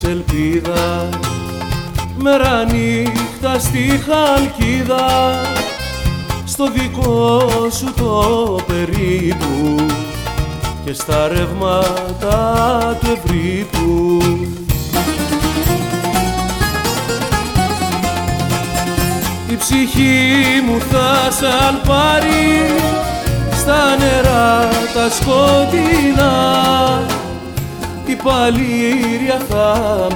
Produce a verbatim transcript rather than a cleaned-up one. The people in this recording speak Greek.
ελπίδα, μέρα νύχτα στη Χαλκίδα, στο δικό σου το περίπου και στα ρεύματα του Ευρύπου. Η ψυχή μου θα σαν πάρει στα νερά τα σκοτεινά, η παλήρια θα